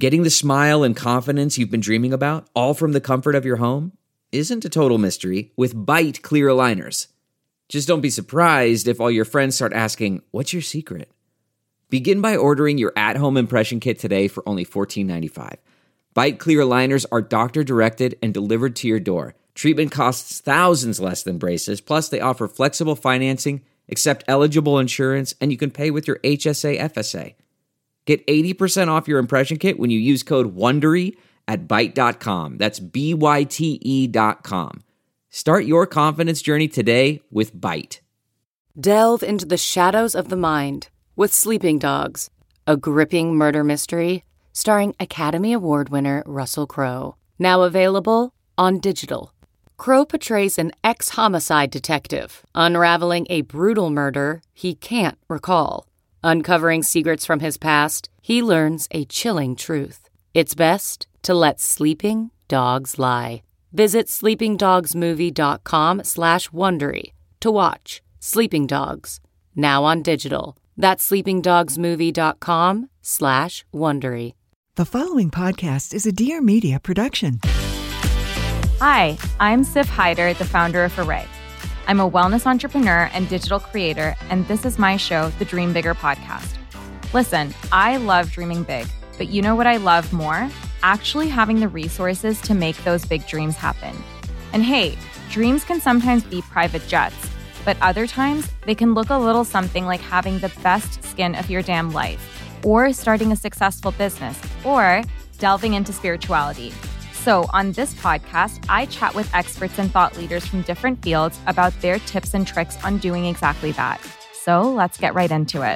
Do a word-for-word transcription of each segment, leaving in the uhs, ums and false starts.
Getting the smile and confidence you've been dreaming about, all from the comfort of your home, isn't a total mystery with Byte clear aligners. Just don't be surprised if all your friends start asking, "What's your secret?" Begin by ordering your at-home impression kit today for only fourteen ninety-five. Byte clear aligners are doctor-directed and delivered to your door. Treatment costs thousands less than braces, plus they offer flexible financing, accept eligible insurance, and you can pay with your H S A F S A. Get eighty percent off your impression kit when you use code WONDERY at byte dot com. That's B Y T E dot com. Start your confidence journey today with Byte. Delve into the shadows of the mind with Sleeping Dogs, a gripping murder mystery starring Academy Award winner Russell Crowe. Now available on digital. Crowe portrays an ex-homicide detective unraveling a brutal murder he can't recall. Uncovering secrets from his past, he learns a chilling truth. It's best to let sleeping dogs lie. Visit sleepingdogsmovie.com slash Wondery to watch Sleeping Dogs, now on digital. That's sleepingdogsmovie.com slash Wondery. The following podcast is a Dear Media production. Hi, I'm Sif Hyder, the founder of Array. I'm a wellness entrepreneur and digital creator, and this is my show, the Dream Bigger podcast. Listen, I love dreaming big, but you know what I love more? Actually having the resources to make those big dreams happen. And hey, dreams can sometimes be private jets, but other times they can look a little something like having the best skin of your damn life, or starting a successful business, or delving into spirituality. So on this podcast, I chat with experts and thought leaders from different fields about their tips and tricks on doing exactly that. So let's get right into it.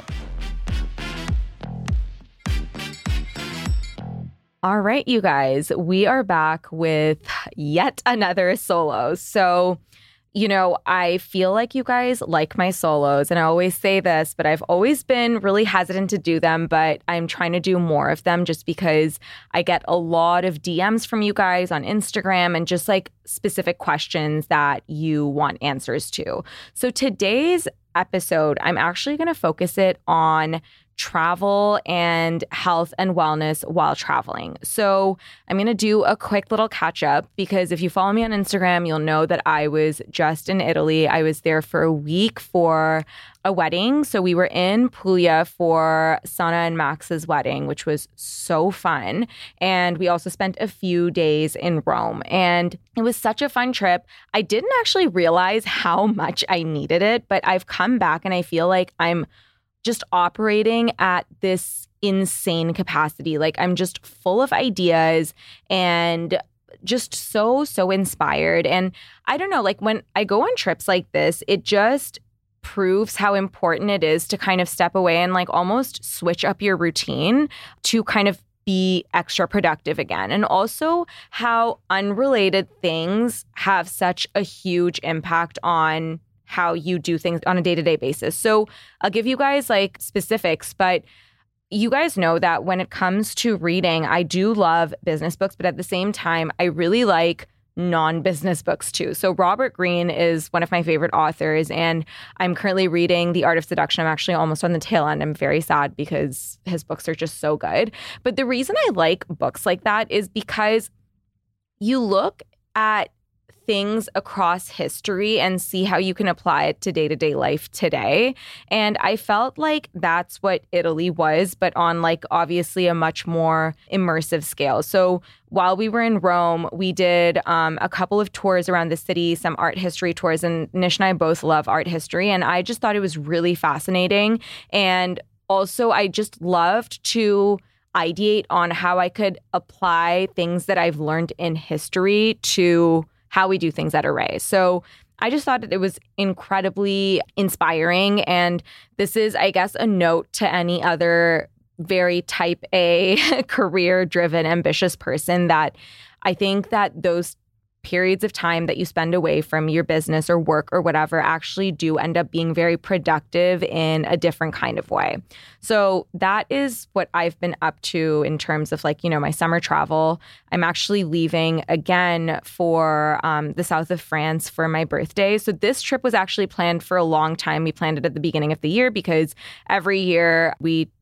All right, you guys, we are back with yet another solo. So, you know, I feel like you guys like my solos, and I always say this, but I've always been really hesitant to do them, but I'm trying to do more of them just because I get a lot of D Ms from you guys on Instagram and just like specific questions that you want answers to. So today's episode, I'm actually going to focus it on travel and health and wellness while traveling. So I'm going to do a quick little catch up because if you follow me on Instagram, you'll know that I was just in Italy. I was there for a week for a wedding. So we were in Puglia for Sana and Max's wedding, which was so fun. And we also spent a few days in Rome. And it was such a fun trip. I didn't actually realize how much I needed it, but I've come back and I feel like I'm just operating at this insane capacity. Like I'm just full of ideas and just so, so inspired. And I don't know, like when I go on trips like this, it just proves how important it is to kind of step away and like almost switch up your routine to kind of be extra productive again. And also how unrelated things have such a huge impact on how you do things on a day-to-day basis. So I'll give you guys like specifics, but you guys know that when it comes to reading, I do love business books, but at the same time, I really like non-business books too. So Robert Greene is one of my favorite authors, and I'm currently reading The Art of Seduction. I'm actually almost on the tail end. I'm very sad because his books are just so good. But the reason I like books like that is because you look at things across history and see how you can apply it to day-to-day life today. And I felt like that's what Italy was, but on like obviously a much more immersive scale. So while we were in Rome, we did um, a couple of tours around the city, some art history tours, and Nish and I both love art history. And I just thought it was really fascinating. And also I just loved to ideate on how I could apply things that I've learned in history to how we do things at Array. So I just thought that it was incredibly inspiring. And this is, I guess, a note to any other very type A, career-driven, ambitious person that I think that those periods of time that you spend away from your business or work or whatever actually do end up being very productive in a different kind of way. So that is what I've been up to in terms of like, you know, my summer travel. I'm actually leaving again for um, the south of France for my birthday. So this trip was actually planned for a long time. We planned it at the beginning of the year because every year we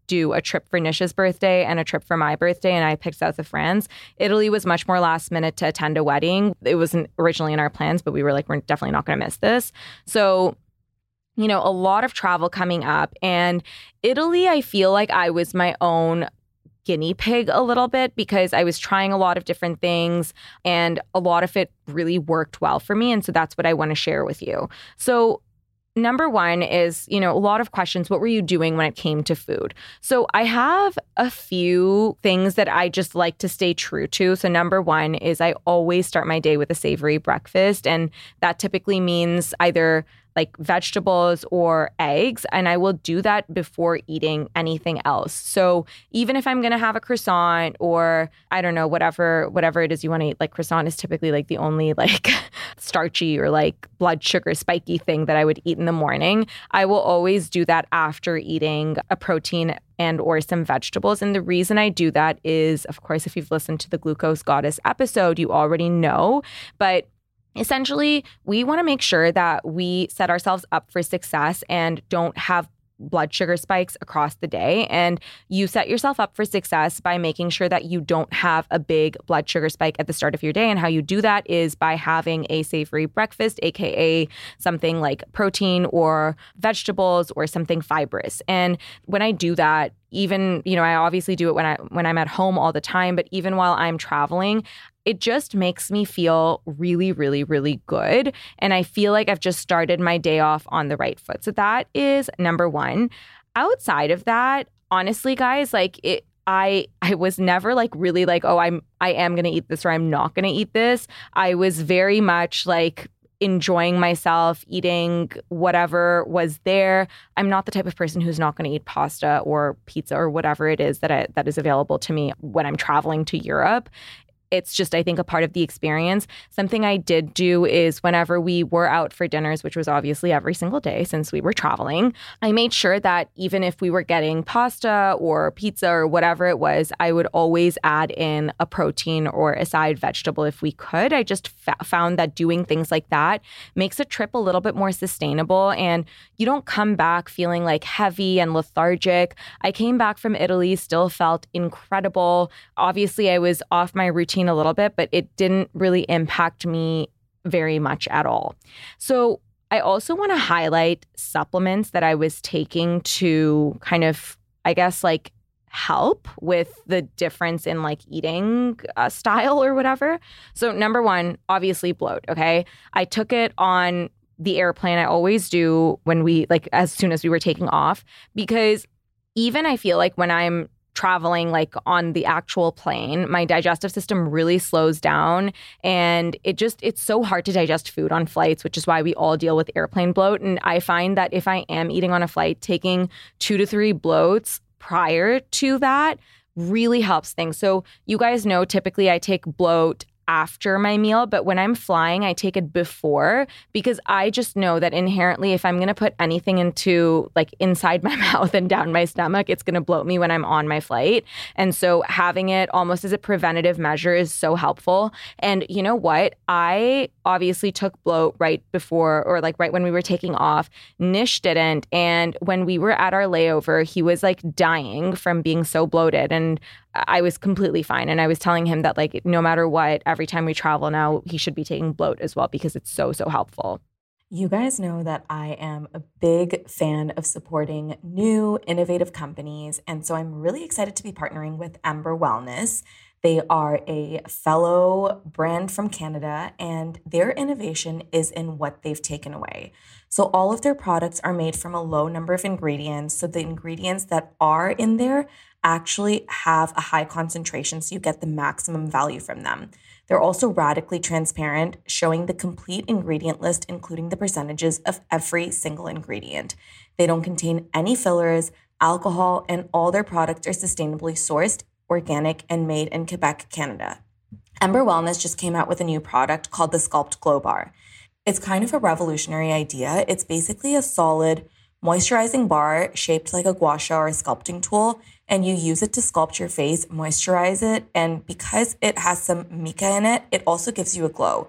do a trip for Nish's birthday and a trip for my birthday, and I picked South of France. Italy was much more last minute to attend a wedding. It wasn't originally in our plans, but we were like, we're definitely not going to miss this. So, you know, a lot of travel coming up. And Italy, I feel like I was my own guinea pig a little bit because I was trying a lot of different things and a lot of it really worked well for me. And so that's what I want to share with you. So number one is, you know, a lot of questions. What were you doing when it came to food? So I have a few things that I just like to stay true to. So number one is I always start my day with a savory breakfast. And that typically means either like vegetables or eggs. And I will do that before eating anything else. So even if I'm going to have a croissant or I don't know, whatever, whatever it is you want to eat, like croissant is typically like the only like starchy or like blood sugar spiky thing that I would eat in the morning. I will always do that after eating a protein and or some vegetables. And the reason I do that is, of course, if you've listened to the Glucose Goddess episode, you already know, but essentially, we want to make sure that we set ourselves up for success and don't have blood sugar spikes across the day. And you set yourself up for success by making sure that you don't have a big blood sugar spike at the start of your day. And how you do that is by having a savory breakfast, aka something like protein or vegetables or something fibrous. And when I do that, even, you know, I obviously do it when I when I'm at home all the time, but even while I'm traveling, it just makes me feel really, really, really good. And I feel like I've just started my day off on the right foot. So that is number one. Outside of that, honestly, guys, like it, I I was never like really like, oh, I'm I am going to eat this or I'm not going to eat this. I was very much like enjoying myself, eating whatever was there. I'm not the type of person who's not going to eat pasta or pizza or whatever it is that I, that is available to me when I'm traveling to Europe. It's just, I think, a part of the experience. Something I did do is whenever we were out for dinners, which was obviously every single day since we were traveling, I made sure that even if we were getting pasta or pizza or whatever it was, I would always add in a protein or a side vegetable if we could. I just fa- found that doing things like that makes a trip a little bit more sustainable and you don't come back feeling like heavy and lethargic. I came back from Italy, still felt incredible. Obviously, I was off my routine a little bit, but it didn't really impact me very much at all. So I also want to highlight supplements that I was taking to kind of, I guess, like help with the difference in like eating uh, style or whatever. So number one, obviously bloat. Okay. I took it on the airplane. I always do when we like as soon as we were taking off, because even I feel like when I'm traveling like on the actual plane, my digestive system really slows down and it just, it's so hard to digest food on flights, which is why we all deal with airplane bloat. And I find that if I am eating on a flight, taking two to three bloats prior to that really helps things. So you guys know, typically I take bloat after my meal, but when I'm flying, I take it before because I just know that inherently if I'm going to put anything into like inside my mouth and down my stomach, it's going to bloat me when I'm on my flight. And so having it almost as a preventative measure is so helpful. And you know what? I obviously took bloat right before or like right when we were taking off. Nish didn't. And when we were at our layover, he was like dying from being so bloated. And I was completely fine. And I was telling him that like no matter what, every time we travel now, he should be taking bloat as well because it's so, so helpful. You guys know that I am a big fan of supporting new, innovative companies. And so I'm really excited to be partnering with Ember Wellness. They are a fellow brand from Canada, and their innovation is in what they've taken away. So all of their products are made from a low number of ingredients. So the ingredients that are in there actually have a high concentration, so you get the maximum value from them. They're also radically transparent, showing the complete ingredient list, including the percentages of every single ingredient. They don't contain any fillers, alcohol, and all their products are sustainably sourced, organic, and made in Quebec, Canada. Ember Wellness just came out with a new product called the Sculpt Glow Bar. It's kind of a revolutionary idea. It's basically a solid moisturizing bar shaped like a gua sha or a sculpting tool, and you use it to sculpt your face, moisturize it, and because it has some mica in it, it also gives you a glow.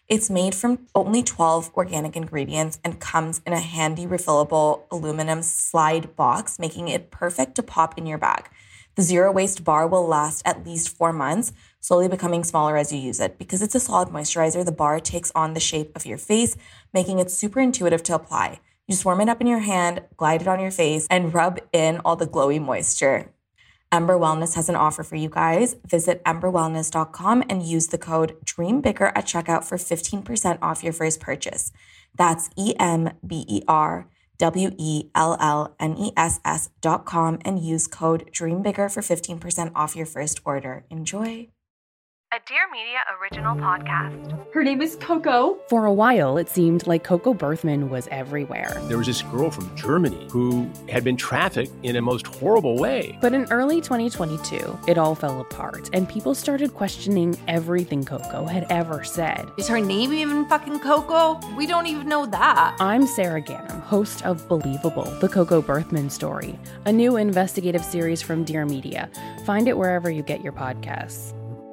It's made from only twelve organic ingredients and comes in a handy refillable aluminum slide box, making it perfect to pop in your bag. The zero waste bar will last at least four months, slowly becoming smaller as you use it. Because it's a solid moisturizer, the bar takes on the shape of your face, making it super intuitive to apply. You just warm it up in your hand, glide it on your face, and rub in all the glowy moisture. Ember Wellness has an offer for you guys. Visit ember wellness dot com and use the code DREAMBIGGER at checkout for fifteen percent off your first purchase. That's E M B E R W E L L N E S S dot com and use code DREAMBIGGER for fifteen percent off your first order. Enjoy. A Dear Media original podcast. Her name is Coco. For a while, it seemed like Coco Berthman was everywhere. There was this girl from Germany who had been trafficked in a most horrible way. But in early twenty twenty-two, it all fell apart, and people started questioning everything Coco had ever said. Is her name even fucking Coco? We don't even know that. I'm Sarah Gannam, host of Believable, the Coco Berthman story, a new investigative series from Dear Media. Find it wherever you get your podcasts.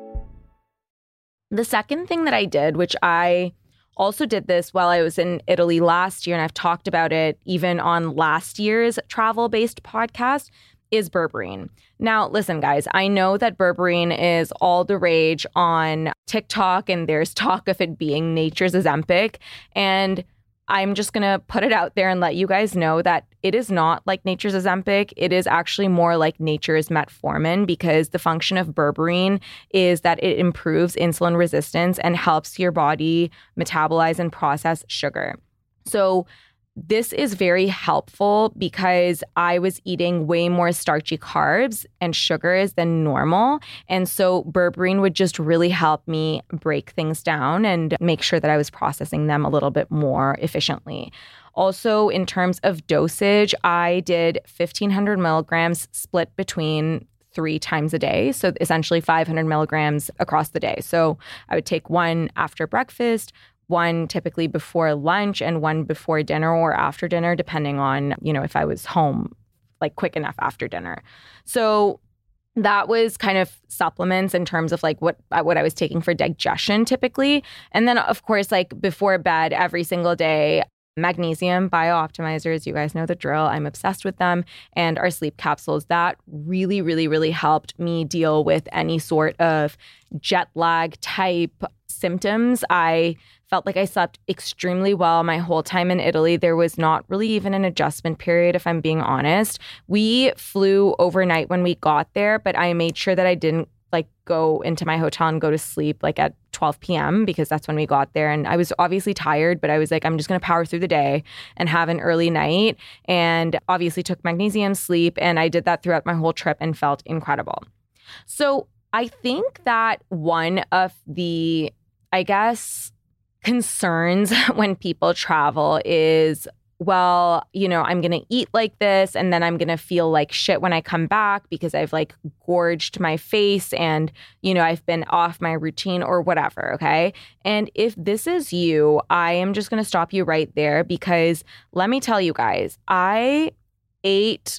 The second thing that I did, which I also did this while I was in Italy last year, and I've talked about it even on last year's travel-based podcast, is berberine. Now, listen, guys, I know that berberine is all the rage on TikTok, and there's talk of it being nature's Ozempic, and I'm just going to put it out there and let you guys know that it is not like nature's Ozempic. It is actually more like nature's metformin, because the function of berberine is that it improves insulin resistance and helps your body metabolize and process sugar. So this is very helpful because I was eating way more starchy carbs and sugars than normal. And so berberine would just really help me break things down and make sure that I was processing them a little bit more efficiently. Also, in terms of dosage, I did fifteen hundred milligrams split between three times a day. So essentially five hundred milligrams across the day. So I would take one after breakfast, one typically before lunch, and one before dinner or after dinner, depending on, you know, if I was home like quick enough after dinner. So that was kind of supplements in terms of like what what I was taking for digestion typically. And then, of course, like before bed every single day, magnesium biooptimizers, you guys know the drill. I'm obsessed with them. And our sleep capsules, that really, really, really helped me deal with any sort of jet lag type symptoms. I felt like I slept extremely well my whole time in Italy. There was not really even an adjustment period, if I'm being honest. We flew overnight when we got there, but I made sure that I didn't like go into my hotel and go to sleep like at twelve p.m. because that's when we got there. And I was obviously tired, but I was like, I'm just going to power through the day and have an early night. And obviously took magnesium, sleep, and I did that throughout my whole trip and felt incredible. So I think that one of the, I guess, concerns when people travel is, well, you know, I'm going to eat like this and then I'm going to feel like shit when I come back because I've like gorged my face and, you know, I've been off my routine or whatever. Okay. And if this is you, I am just going to stop you right there, because let me tell you guys, I ate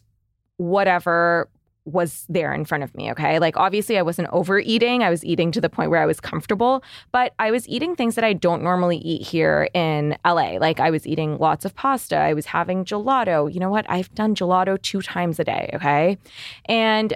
whatever was there in front of me, okay? Like, obviously, I wasn't overeating. I was eating to the point where I was comfortable, but I was eating things that I don't normally eat here in L A. Like, I was eating lots of pasta. I was having gelato. You know what? I've done gelato two times a day, okay? And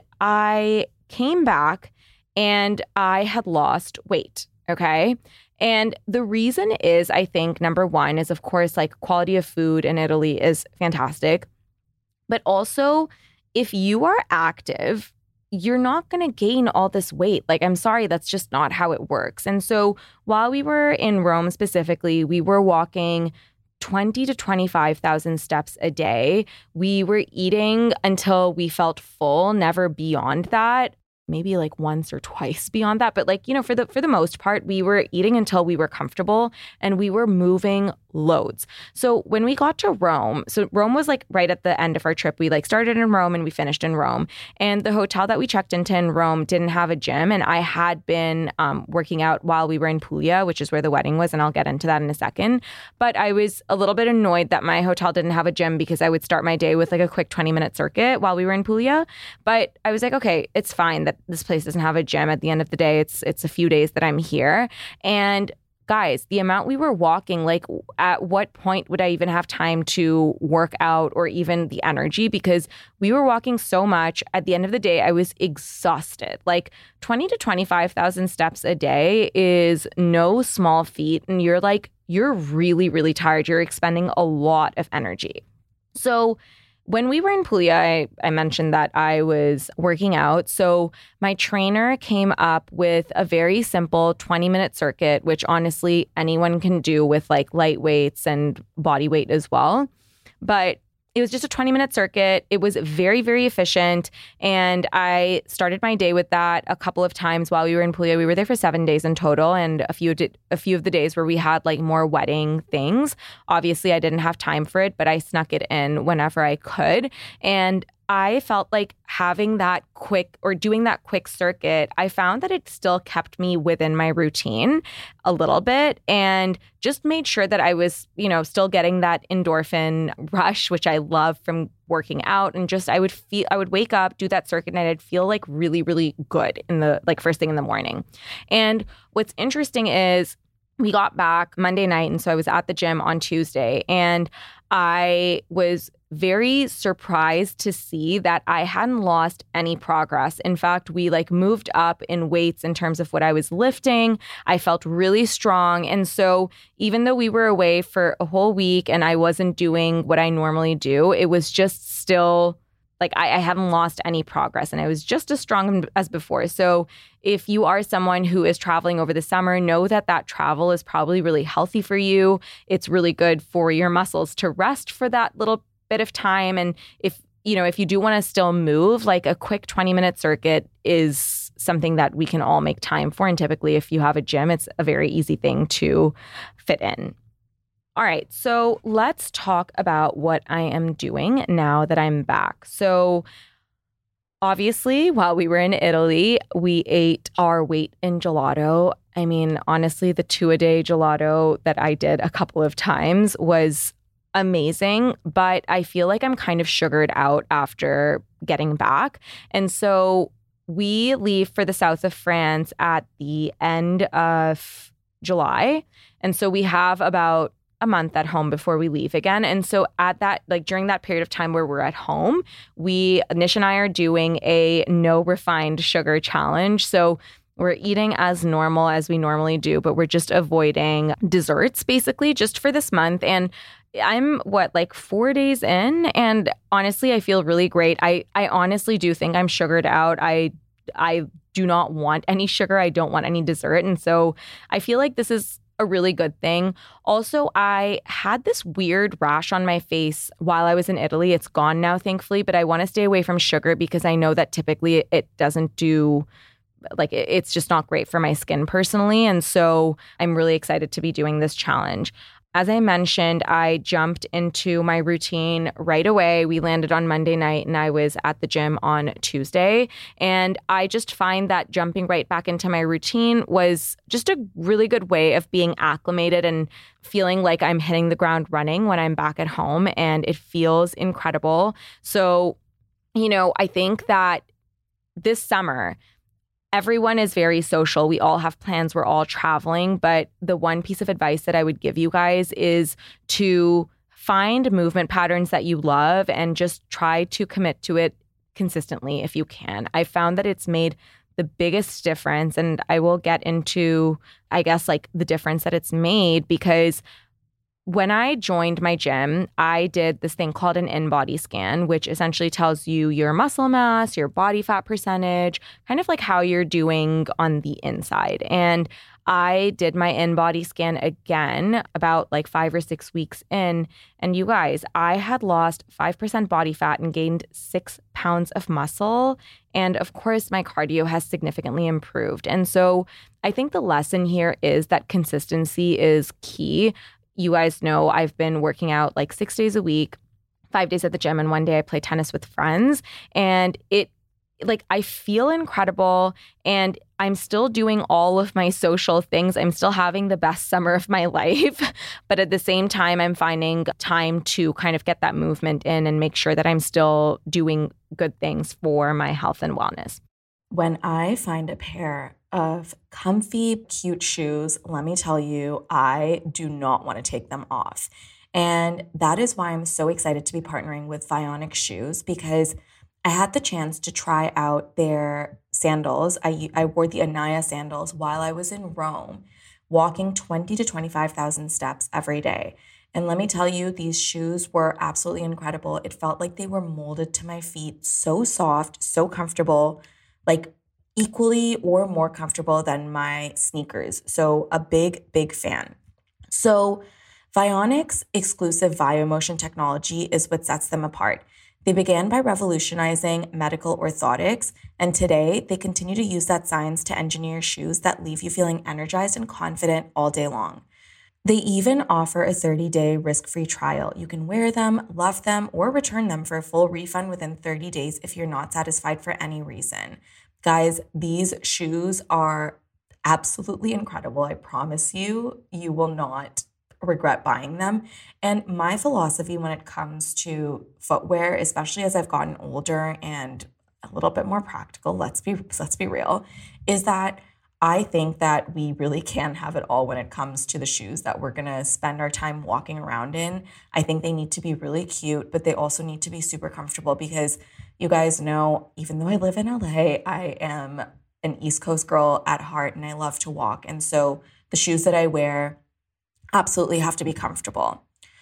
I came back and I had lost weight, okay? And the reason is, I think, number one is, of course, like, quality of food in Italy is fantastic, but also, if you are active, you're not going to gain all this weight. Like, I'm sorry, that's just not how it works. And so while we were in Rome specifically, we were walking twenty to twenty-five thousand steps a day. We were eating until we felt full, never beyond that. Maybe like once or twice beyond that. But like, you know, for the for the most part, we were eating until we were comfortable and we were moving loads. So when we got to Rome, so Rome was like right at the end of our trip. We like started in Rome and we finished in Rome. And the hotel that we checked into in Rome didn't have a gym. And I had been um, working out while we were in Puglia, which is where the wedding was. And I'll get into that in a second. But I was a little bit annoyed that my hotel didn't have a gym, because I would start my day with like a quick twenty minute circuit while we were in Puglia. But I was like, okay, it's fine that this place doesn't have a gym. At the end of the day, it's it's a few days that I'm here. And guys, the amount we were walking, like at what point would I even have time to work out or even the energy? Because we were walking so much. At the end of the day, I was exhausted. Like twenty to twenty-five thousand steps a day is no small feat. And you're like, you're really, really tired. You're expending a lot of energy. So when we were in Puglia, I, I mentioned that I was working out. So my trainer came up with a very simple twenty minute circuit, which honestly anyone can do with like light weights and body weight as well. But it was just a twenty minute circuit. It was very, very efficient. And I started my day with that a couple of times while we were in Puglia. We were there for seven days in total. And a few, di- a few of the days where we had like more wedding things. Obviously, I didn't have time for it, but I snuck it in whenever I could. And I felt like having that quick or doing that quick circuit, I found that it still kept me within my routine a little bit and just made sure that I was, you know, still getting that endorphin rush, which I love from working out. And just I would feel, I would wake up, do that circuit, and I'd feel like really, really good in the like first thing in the morning. And what's interesting is we got back Monday night. And so I was at the gym on Tuesday and I was very surprised to see that I hadn't lost any progress. In fact, we like moved up in weights in terms of what I was lifting. I felt really strong. And so even though we were away for a whole week and I wasn't doing what I normally do, it was just still like I, I hadn't lost any progress and I was just as strong as before. So if you are someone who is traveling over the summer, know that that travel is probably really healthy for you. It's really good for your muscles to rest for that little bit of time. And if, you know, if you do want to still move, like a quick twenty minute circuit is something that we can all make time for. And typically if you have a gym, it's a very easy thing to fit in. All right, so let's talk about what I am doing now that I'm back. So obviously, while we were in Italy, we ate our weight in gelato. I mean, honestly, the two-a-day gelato that I did a couple of times was amazing, but I feel like I'm kind of sugared out after getting back. And so we leave for the south of France at the end of July. And so we have about a month at home before we leave again. And so at that, like during that period of time where we're at home, we, Nish and I are doing a no refined sugar challenge. So we're eating as normal as we normally do, but we're just avoiding desserts basically just for this month. And I'm what, like four days in? And honestly, I feel really great. I, I honestly do think I'm sugared out. I, I do not want any sugar. I don't want any dessert. And so I feel like this is a really good thing. Also, I had this weird rash on my face while I was in Italy. It's gone now, thankfully, but I want to stay away from sugar because I know that typically it doesn't do, like it's just not great for my skin personally. And so I'm really excited to be doing this challenge. As I mentioned, I jumped into my routine right away. We landed on Monday night and I was at the gym on Tuesday. And I just find that jumping right back into my routine was just a really good way of being acclimated and feeling like I'm hitting the ground running when I'm back at home. And it feels incredible. So, you know, I think that this summer, everyone is very social. We all have plans. We're all traveling. But the one piece of advice that I would give you guys is to find movement patterns that you love and just try to commit to it consistently if you can. I found that it's made the biggest difference. And I will get into, I guess, like the difference that it's made because when I joined my gym, I did this thing called an in-body scan, which essentially tells you your muscle mass, your body fat percentage, kind of like how you're doing on the inside. And I did my in-body scan again about like five or six weeks in. And you guys, I had lost five percent body fat and gained six pounds of muscle. And of course, my cardio has significantly improved. And so I think the lesson here is that consistency is key. You guys know I've been working out like six days a week, five days at the gym, and one day I play tennis with friends. And it, like, I feel incredible. And I'm still doing all of my social things. I'm still having the best summer of my life. But at the same time, I'm finding time to kind of get that movement in and make sure that I'm still doing good things for my health and wellness. When I find a pair of comfy, cute shoes. Let me tell you, I do not want to take them off. And that is why I'm so excited to be partnering with Vionic Shoes, because I had the chance to try out their sandals. I, I wore the Anaya sandals while I was in Rome, walking twenty to twenty-five thousand steps every day. And let me tell you, these shoes were absolutely incredible. It felt like they were molded to my feet, so soft, so comfortable, like equally or more comfortable than my sneakers. So a big, big fan. So Vionic's exclusive VioMotion technology is what sets them apart. They began by revolutionizing medical orthotics, and today they continue to use that science to engineer shoes that leave you feeling energized and confident all day long. They even offer a thirty-day risk-free trial. You can wear them, love them, or return them for a full refund within thirty days if you're not satisfied for any reason. Guys, these shoes are absolutely incredible. I promise you, you will not regret buying them. And my philosophy when it comes to footwear, especially as I've gotten older and a little bit more practical, let's be let's be real, is that I think that we really can have it all when it comes to the shoes that we're going to spend our time walking around in. I think they need to be really cute, but they also need to be super comfortable, because you guys know, even though I live in L A, I am an East Coast girl at heart and I love to walk. And so the shoes that I wear absolutely have to be comfortable.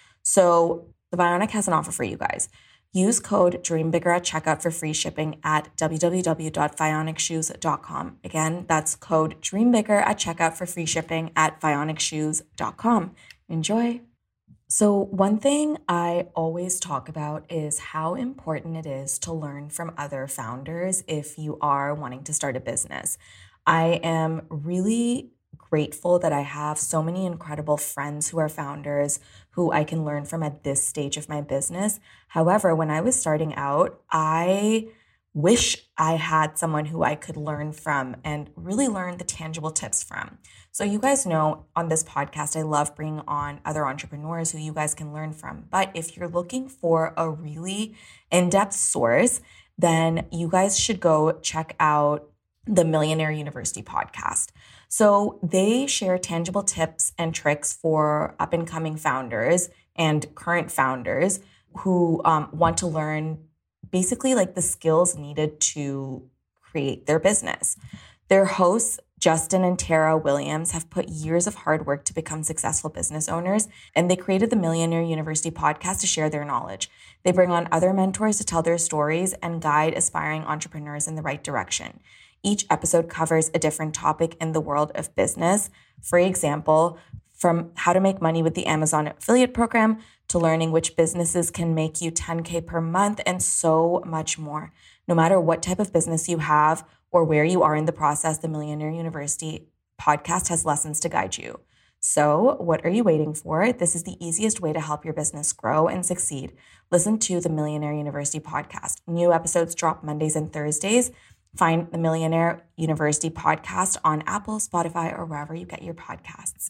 So the Vionic has an offer for you guys. Use code DREAMBIGGER at checkout for free shipping at w w w dot vionic shoes dot com. Again, that's code DREAMBIGGER at checkout for free shipping at vionic shoes dot com. Enjoy. So one thing I always talk about is how important it is to learn from other founders if you are wanting to start a business. I am really grateful that I have so many incredible friends who are founders who I can learn from at this stage of my business. However, when I was starting out, I wish I had someone who I could learn from and really learn the tangible tips from. So you guys know on this podcast, I love bringing on other entrepreneurs who you guys can learn from. But if you're looking for a really in-depth source, then you guys should go check out the Millionaire University podcast. So they share tangible tips and tricks for up-and-coming founders and current founders who um, want to learn basically like the skills needed to create their business. Their hosts, Justin and Tara Williams, have put years of hard work to become successful business owners, and they created the Millionaire University podcast to share their knowledge. They bring on other mentors to tell their stories and guide aspiring entrepreneurs in the right direction. Each episode covers a different topic in the world of business. For example, from how to make money with the Amazon affiliate program to learning which businesses can make you ten K per month and so much more. No matter what type of business you have or where you are in the process, the Millionaire University podcast has lessons to guide you. So what are you waiting for? This is the easiest way to help your business grow and succeed. Listen to the Millionaire University podcast. New episodes drop Mondays and Thursdays. Find the Millionaire University podcast on Apple, Spotify, or wherever you get your podcasts.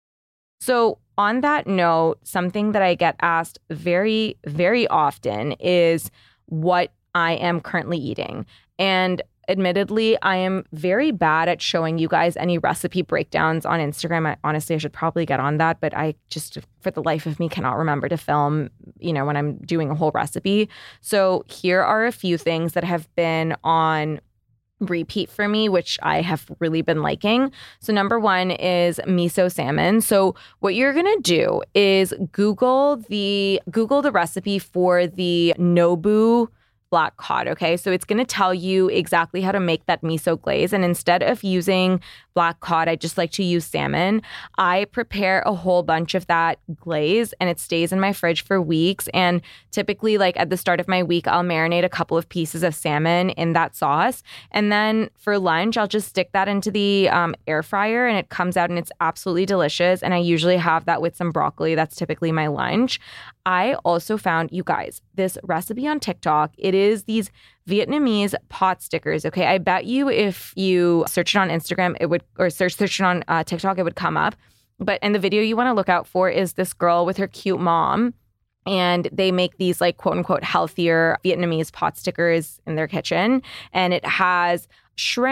So on that note, something that I get asked very, very often is what I am currently eating. And admittedly, I am very bad at showing you guys any recipe breakdowns on Instagram. I, honestly, I should probably get on that, but I just, for the life of me, cannot remember to film, you know, when I'm doing a whole recipe. So here are a few things that have been on repeat for me, which I have really been liking. So number one is miso salmon. So what you're going to do is Google the Google the recipe for the Nobu black cod, okay? So it's going to tell you exactly how to make that miso glaze. And instead of using black cod, I just like to use salmon. I prepare a whole bunch of that glaze and it stays in my fridge for weeks. And typically, like at the start of my week, I'll marinate a couple of pieces of salmon in that sauce. And then for lunch, I'll just stick that into the um, air fryer and it comes out and it's absolutely delicious. And I usually have that with some broccoli. That's typically my lunch. I also found, you guys, this recipe on TikTok. It is these Vietnamese pot stickers. Okay, I bet you if you search it on Instagram, it would, or search search it on uh, TikTok, it would come up. But in the video you want to look out for is this girl with her cute mom. And they make these like quote unquote healthier Vietnamese pot stickers in their kitchen. And it has shrimp,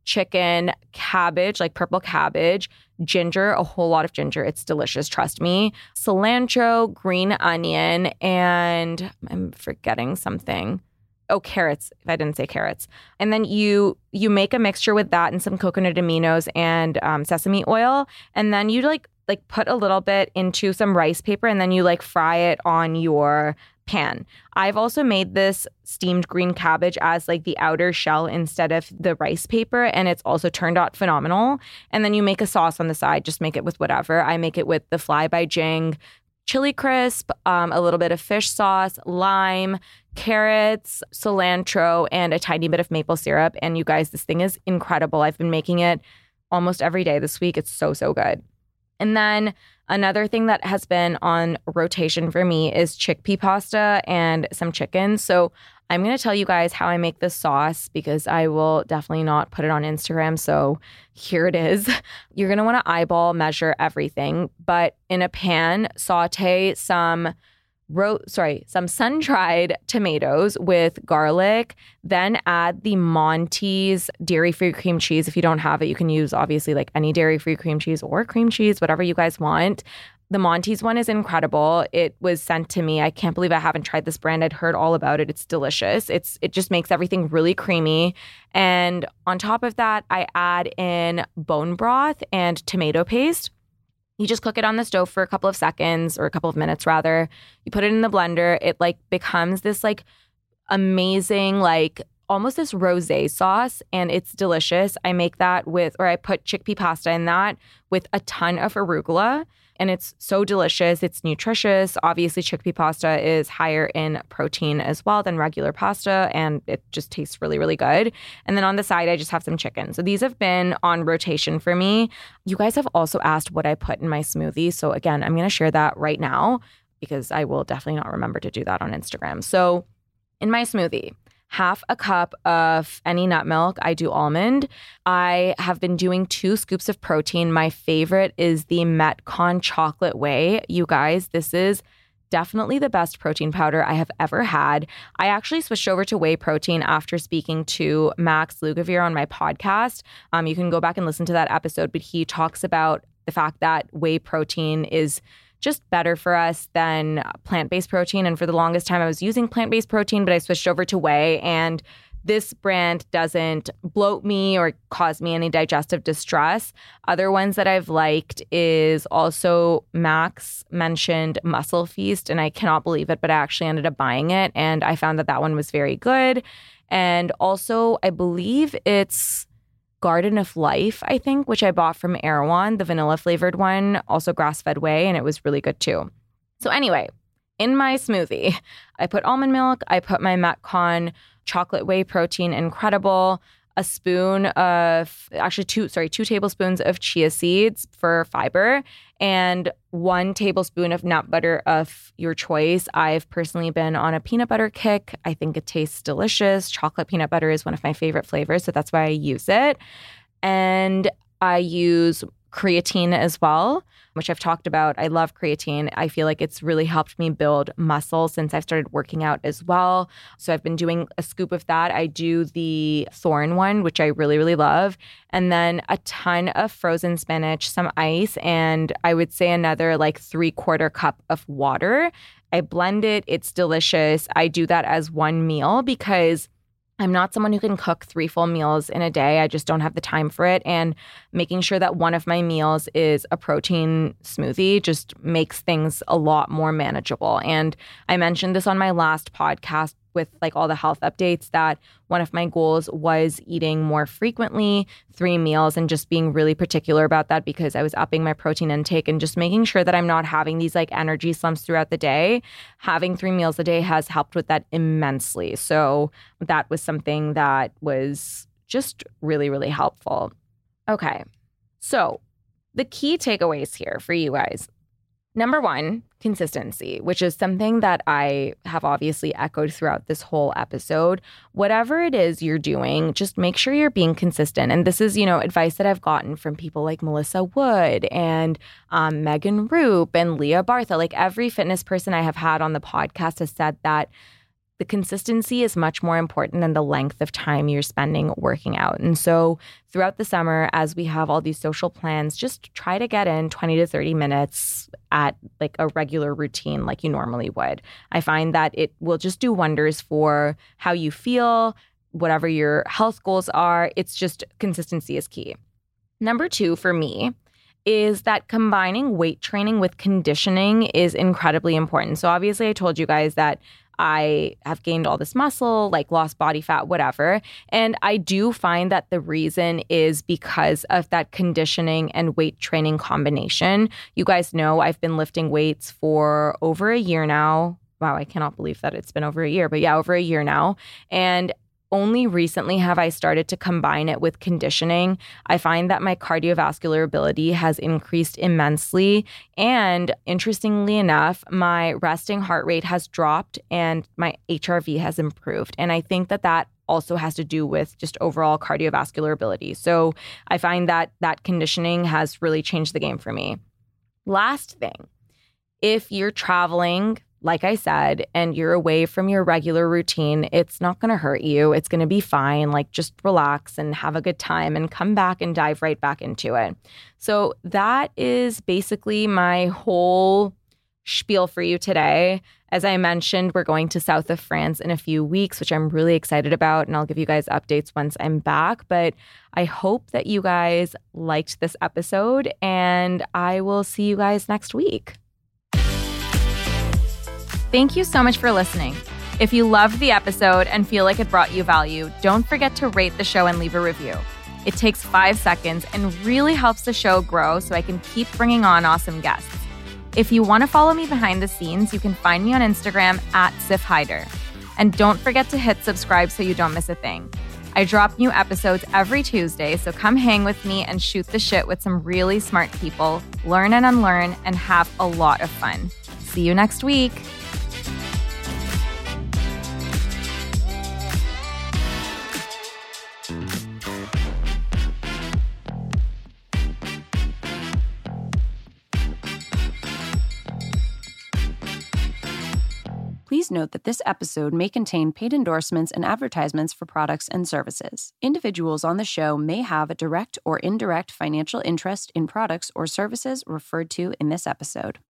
chicken, cabbage, like purple cabbage, ginger, a whole lot of ginger. It's delicious, trust me. Cilantro, green onion, and I'm forgetting something. Oh, carrots, if I didn't say carrots. And then you you make a mixture with that and some coconut aminos and um, sesame oil. And then you like like put a little bit into some rice paper and then you like fry it on your pan. I've also made this steamed green cabbage as like the outer shell instead of the rice paper, and it's also turned out phenomenal. And then you make a sauce on the side. Just make it with whatever. I make it with the Fly by Jing chili crisp, um, a little bit of fish sauce, lime, carrots, cilantro, and a tiny bit of maple syrup. And you guys, this thing is incredible. I've been making it almost every day this week. It's so, so good. And then another thing that has been on rotation for me is chickpea pasta and some chicken. So I'm going to tell you guys how I make this sauce because I will definitely not put it on Instagram. So here it is. You're going to want to eyeball measure everything, but in a pan, saute some ro- sorry, some sun-dried tomatoes with garlic, then add the Monty's dairy-free cream cheese. If you don't have it, you can use obviously like any dairy-free cream cheese or cream cheese, whatever you guys want. The Monty's one is incredible. It was sent to me. I can't believe I haven't tried this brand. I'd heard all about it. It's delicious. It's it just makes everything really creamy. And on top of that, I add in bone broth and tomato paste. You just cook it on the stove for a couple of seconds or a couple of minutes rather. You put it in the blender. It like becomes this like amazing like almost this rosé sauce, and it's delicious. I make that with, or I put chickpea pasta in that with a ton of arugula. And it's so delicious. It's nutritious. Obviously, chickpea pasta is higher in protein as well than regular pasta, and it just tastes really, really good. And then on the side, I just have some chicken. So these have been on rotation for me. You guys have also asked what I put in my smoothie. So again, I'm going to share that right now because I will definitely not remember to do that on Instagram. So in my smoothie, half a cup of any nut milk. I do almond. I have been doing two scoops of protein. My favorite is the Metcon Chocolate Whey. You guys, this is definitely the best protein powder I have ever had. I actually switched over to whey protein after speaking to Max Lugavere on my podcast. Um, you can go back and listen to that episode, but he talks about the fact that whey protein is just better for us than plant-based protein. And for the longest time, I was using plant-based protein, but I switched over to whey. And this brand doesn't bloat me or cause me any digestive distress. Other ones that I've liked is also Max mentioned Muscle Feast, and I cannot believe it, but I actually ended up buying it. And I found that that one was very good. And also, I believe it's Garden of Life, I think, which I bought from Erewhon, the vanilla flavored one, also grass-fed whey, and it was really good too. So anyway, in my smoothie, I put almond milk, I put my Metcon chocolate whey protein, incredible, a spoon of, actually two, sorry, two tablespoons of chia seeds for fiber, and one tablespoon of nut butter of your choice. I've personally been on a peanut butter kick. I think it tastes delicious. Chocolate peanut butter is one of my favorite flavors, so that's why I use it. And I use creatine as well, which I've talked about. I love creatine. I feel like it's really helped me build muscle since I've started working out as well. So I've been doing a scoop of that. I do the Thorne one, which I really, really love. And then a ton of frozen spinach, some ice, and I would say another like three quarter cup of water. I blend it. It's delicious. I do that as one meal because I'm not someone who can cook three full meals in a day. I just don't have the time for it. And making sure that one of my meals is a protein smoothie just makes things a lot more manageable. And I mentioned this on my last podcast with like all the health updates that one of my goals was eating more frequently, three meals, and just being really particular about that because I was upping my protein intake and just making sure that I'm not having these like energy slumps throughout the day. Having three meals a day has helped with that immensely. So that was something that was just really, really helpful. Okay, so the key takeaways here for you guys. Number one, consistency, which is something that I have obviously echoed throughout this whole episode. Whatever it is you're doing, just make sure you're being consistent. And this is, you know, advice that I've gotten from people like Melissa Wood and um, Megan Roop and Leah Bartha. Like every fitness person I have had on the podcast has said that the consistency is much more important than the length of time you're spending working out. And so throughout the summer, as we have all these social plans, just try to get in twenty to thirty minutes at like a regular routine like you normally would. I find that it will just do wonders for how you feel, whatever your health goals are. It's just consistency is key. Number two for me is that combining weight training with conditioning is incredibly important. So obviously I told you guys that I have gained all this muscle, like lost body fat, whatever. And I do find that the reason is because of that conditioning and weight training combination. You guys know I've been lifting weights for over a year now. Wow, I cannot believe that it's been over a year, but yeah, over a year now. And only recently have I started to combine it with conditioning. I find that my cardiovascular ability has increased immensely. And interestingly enough, my resting heart rate has dropped and my H R V has improved. And I think that that also has to do with just overall cardiovascular ability. So I find that that conditioning has really changed the game for me. Last thing, if you're traveling, like I said, and you're away from your regular routine, it's not going to hurt you. It's going to be fine. Like, just relax and have a good time and come back and dive right back into it. So that is basically my whole spiel for you today. As I mentioned, we're going to south of France in a few weeks, which I'm really excited about, and I'll give you guys updates once I'm back. But I hope that you guys liked this episode, and I will see you guys next week. Thank you so much for listening. If you loved the episode and feel like it brought you value, don't forget to rate the show and leave a review. It takes five seconds and really helps the show grow so I can keep bringing on awesome guests. If you want to follow me behind the scenes, you can find me on Instagram at Sif Hyder. And don't forget to hit subscribe so you don't miss a thing. I drop new episodes every Tuesday, so come hang with me and shoot the shit with some really smart people, learn and unlearn, and have a lot of fun. See you next week. Please note that this episode may contain paid endorsements and advertisements for products and services. Individuals on the show may have a direct or indirect financial interest in products or services referred to in this episode.